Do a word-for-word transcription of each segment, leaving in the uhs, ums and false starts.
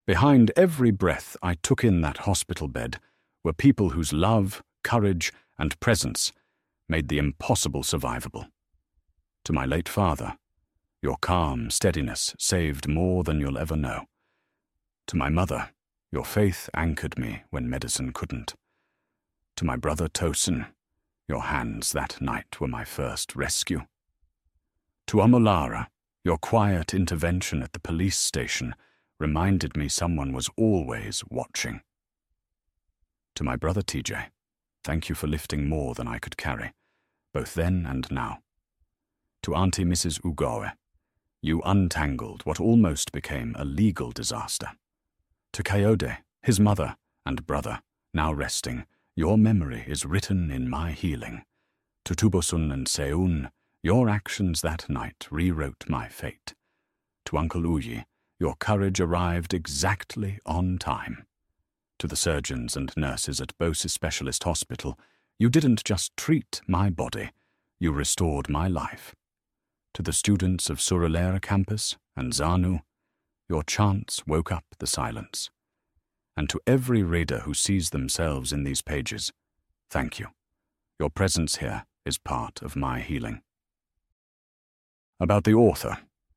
Behind every breath I took in that hospital bed were people whose love, courage, and presence made the impossible survivable. To my late father, your calm steadiness saved more than you'll ever know. To my mother, your faith anchored me when medicine couldn't. To my brother Tosin, your hands that night were my first rescue. To Omolara, your quiet intervention at the police station reminded me someone was always watching. To my brother T J, thank you for lifting more than I could carry, both then and now. To Auntie Missus Ugoe, you untangled what almost became a legal disaster. To Kayode, his mother and brother, now resting, your memory is written in my healing. To Tubosun and Seun, your actions that night rewrote my fate. To Uncle Uyi, your courage arrived exactly on time. To the surgeons and nurses at Bosi Specialist Hospital, you didn't just treat my body, you restored my life. To the students of Surulere campus and ZANU, your chants woke up the silence. And to every reader who sees themselves in these pages, thank you. Your presence here is part of my healing. About the author.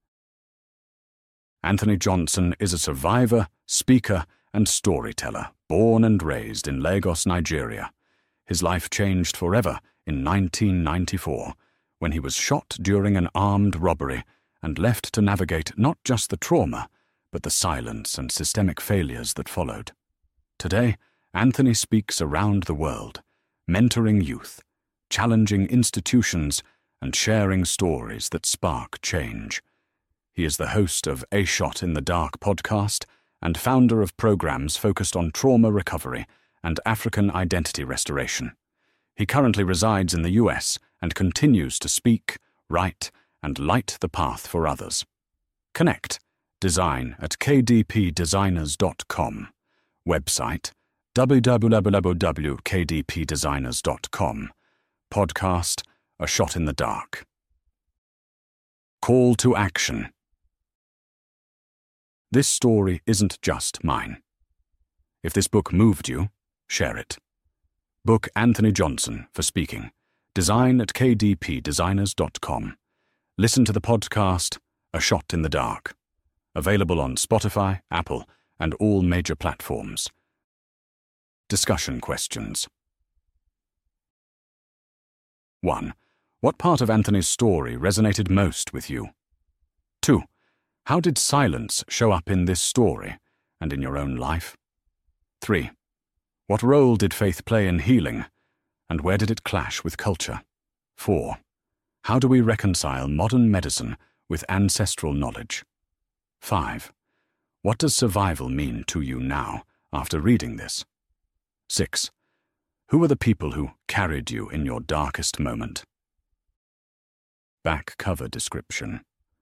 Anthony Johnson is a survivor, speaker, and storyteller, born and raised in Lagos, Nigeria. His life changed forever in nineteen ninety-four, when he was shot during an armed robbery and left to navigate not just the trauma, but the silence and systemic failures that followed. Today, Anthony speaks around the world, mentoring youth, challenging institutions, and sharing stories that spark change. He is the host of A Shot in the Dark podcast and founder of programs focused on trauma recovery and African identity restoration. He currently resides in the U S and continues to speak, write, and light the path for others. Connect. Design at k d p designers dot com. Website w w w dot k d p designers dot com. Podcast A Shot in the Dark. Call to action. This story isn't just mine. If this book moved you, share it. Book Anthony Johnson for speaking. Design at k d p designers dot com. Listen to the podcast A Shot in the Dark. Available on Spotify, Apple, and all major platforms. Discussion questions. one. What part of Anthony's story resonated most with you? two. How did silence show up in this story and in your own life? three. What role did faith play in healing, and where did it clash with culture? four. How do we reconcile modern medicine with ancestral knowledge? five. What does survival mean to you now after reading this? six. Who are the people who carried you in your darkest moment? Back cover description.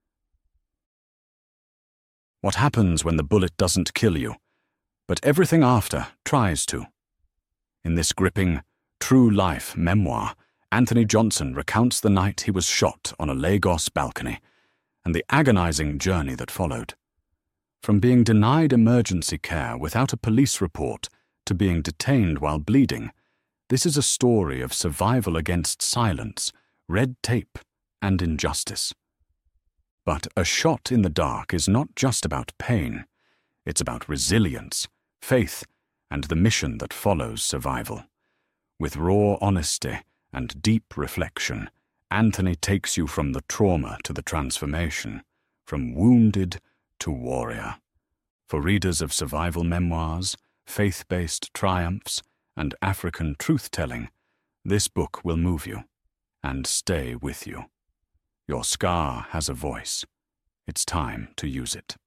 What happens when the bullet doesn't kill you, but everything after tries to? In this gripping, true-life memoir, Anthony Johnson recounts the night he was shot on a Lagos balcony and the agonizing journey that followed. From being denied emergency care without a police report to being detained while bleeding, this is a story of survival against silence, red tape, and injustice. But A Shot in the Dark is not just about pain. It's about resilience, faith, and the mission that follows survival. With raw honesty and deep reflection, Anthony takes you from the trauma to the transformation, from wounded to warrior. For readers of survival memoirs, faith-based triumphs, and African truth-telling, this book will move you and stay with you. Your scar has a voice. It's time to use it.